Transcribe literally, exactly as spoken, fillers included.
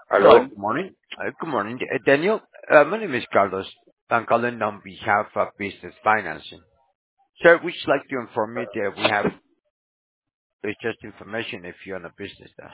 Hello, Hello? good morning. Uh, Good morning, Uh, Daniel. Uh, My name is Carlos. I'm calling on behalf of Business Financing. Sir, we'd like to inform you that we have uh, just information if you're on a business there.